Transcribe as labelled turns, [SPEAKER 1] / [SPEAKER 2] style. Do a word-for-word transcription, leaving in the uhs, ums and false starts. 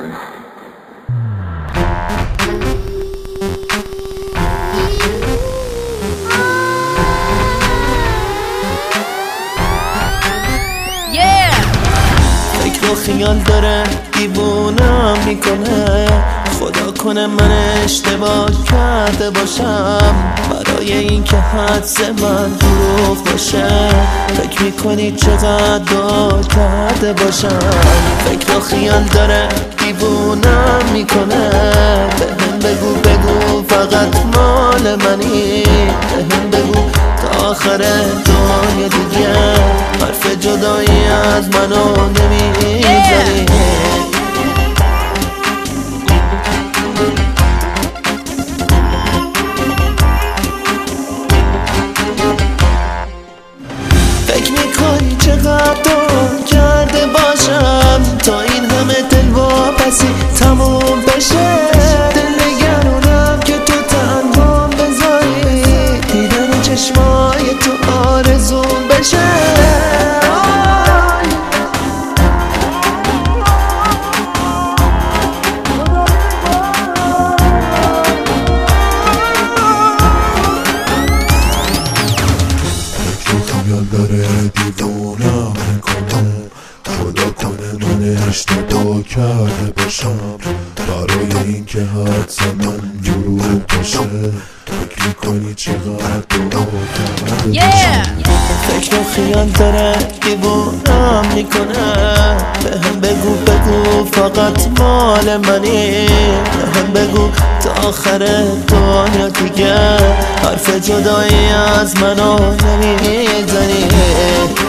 [SPEAKER 1] فکر و خیال داره دیوونم میکنه، خدا کنه من اشتباه کرده باشم برای این که حدس من دروغ باشه. فکر میکنی چقدر داد کرده باشم، فکر و خیال داره دیوونم میکنه. بهم بگو بگو فقط مال منی، بهم بگو تا آخر دنیا دیگه حرف جدایی از منو نمیزنی. فکر میکنی چقدر دور کرده باشم تا این همه دل واپسی تموم بشه. دل نگرونم که تو تنهام بذاری، دیدن چشمای تو آرزوم بشه.
[SPEAKER 2] خیال داره دیوونم میکنه، خدا کنه من اشتباه کرده باشم برای این که حدس من دروغ باشه. فکر میکنی چقدر دروغ کرده باشم.
[SPEAKER 1] فکر و خیال داره دیوونم میکنه، بهم بگو بگو فقط مال منی، بهم بگو تا آخر دنیا دیگه حرف جدایی از منو نمیزنی.